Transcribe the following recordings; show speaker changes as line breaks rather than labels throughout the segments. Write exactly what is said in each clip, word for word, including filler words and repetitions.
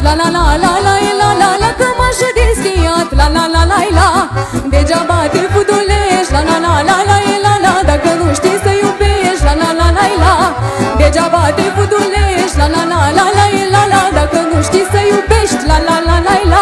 la la la la la la la la, că m-aș de schiat, la la la la la. Degeaba te fudulești, la la la la la la la, dacă nu știi să iubești, la la la la la. Degeaba te fudulești, la la la la la la la, dacă nu știi să iubești, la la la la la.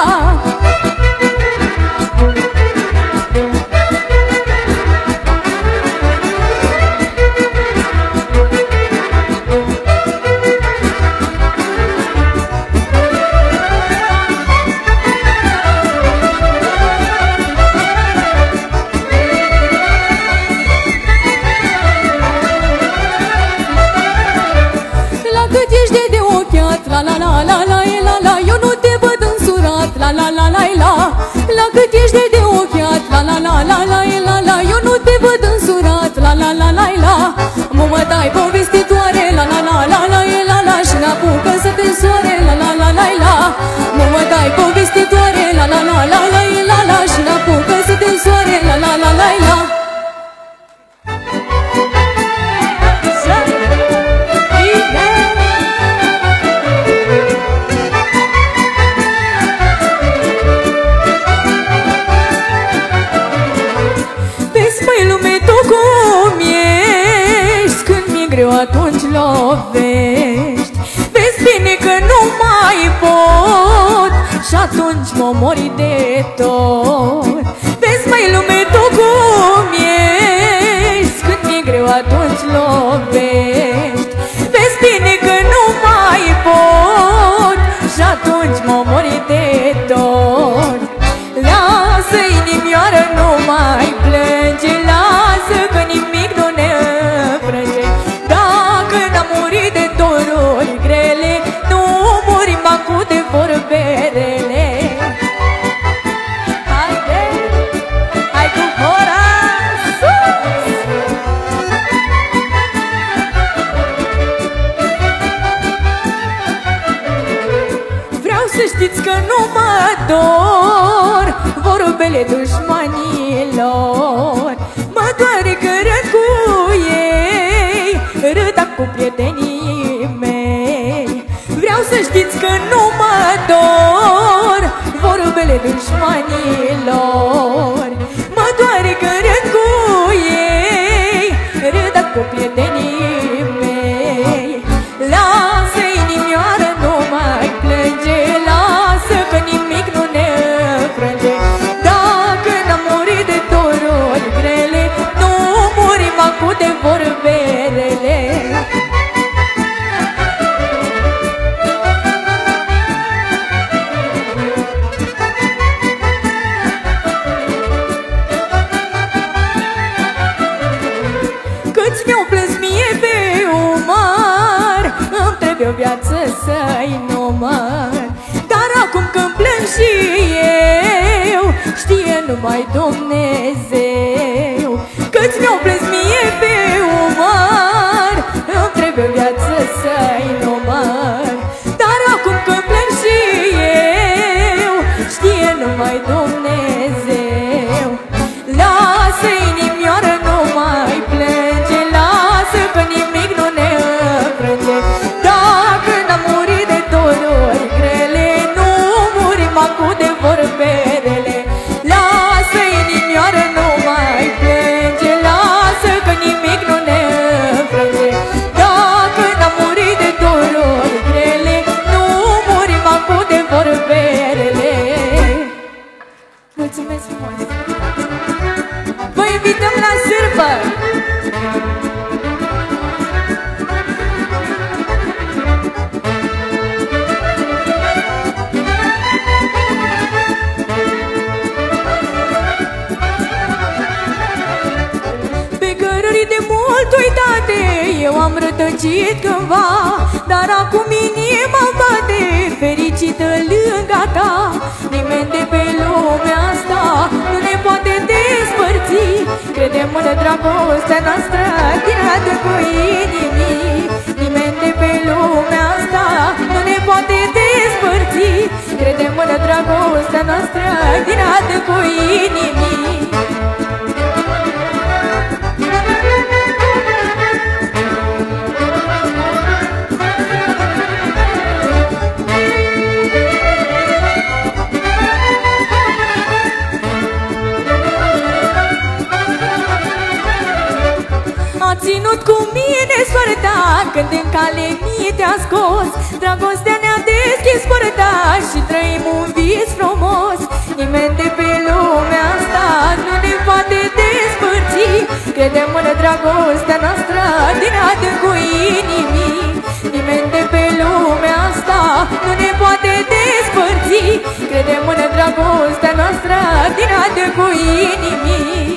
La la la la la la la, eu nu te văd însurat, la la la la la. La cât ești de de ochiat, la la la la la la la, eu nu te văd însurat, la la la la la. Mă mă dai povestitoare, la la la la la la la, și n-apucă să te soare, la la la la la. Mă mă dai povestitoare, la la la la la la la, și n-apucă să te soare, la la la la la. Atunci lovești, vezi bine că nu mai pot, și atunci mă mori de tot. Vezi, măi, lume, tu cum ești, când mi-e greu atunci lovești. Vezi bine că nu mai pot, și atunci mă mori de tot. Lasă, inimioară, nu mai plânge, lasă că nimic nu ne înfrânge. N-am murit de doruri grele, nu murim acum de vorbele. Haide, hai cu hora sus! Vreau să știți că nu mă dor vorbele dușmanilor. Mă doare că râd cu ei, râd cu prietenii mei. Vreau să știți că nu mă dor vorbele dușmanilor. Mă doare că râd cu ei, râd cu prietenii mei. Lasă, inimioară, nu mai plânge, lasă că nimic nu ne înfrânge. Dacă n-am murit de doruri grele, nu murim acum de vorbele. Câți mi-au plâns mie pe umăr, îmi trebuie o viață să-i număr. Dar acum când plâng și eu, știe numai Dumnezeu. Câți mi-au plâns mie pe umăr, îmi trebuie o viață să-i număr. Dar acum când plâng și eu, știe numai Dumnezeu. Lasă, inimioară, nu mai plânge, lasă că nimic nu ne înfrânge. Dacă n-am murit de doruri grele, nu murim acum de vorbele. Lasă, inimioară, nu mai plânge, lasă că nimic nu ne înfrânge. Dacă n-am murit de doruri grele, nu murim acum de vorbele. Mulțumesc frumos! Vă invităm la sârbă! Pe cărări de mult uitate eu am rătăcit cândva, dar acum inima bate fericită lângă ta. Nimeni de pe lumea asta nu ne poate despărți. Credem în dragostea noastră din adâncul inimii. Nimeni de pe lumea asta nu ne poate despărți. Credem în dragostea noastră din adâncul inimii. vrut cu mine soarta, când în cale mie te-a scos. Dragostea ne-a deschis porta și trăim un vis frumos. Nimeni de pe lumea asta nu ne poate despărți. Credem în dragostea noastră din adâncul inimii. Nimeni de pe lumea asta nu ne poate despărți. Credem în dragostea noastră din adâncul inimii.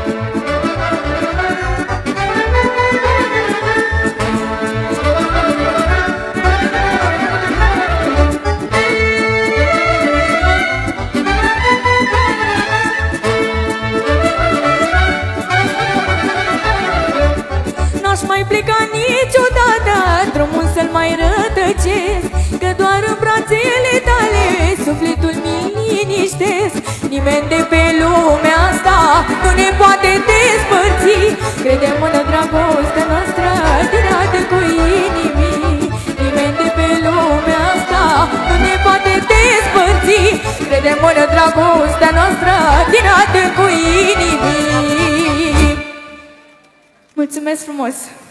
N-aș mai pleca niciodată, drumul să-l mai rătăcesc, că doar în brațele tale sufletul mi liniștesc. Nimeni de pe lumea asta nu ne poate despărți. Credem în dragostea noastră din adâncul inimii. Nimeni de pe lumea asta nu ne poate despărți. Credem în dragostea noastră din adâncul inimii. Mulțumesc frumos!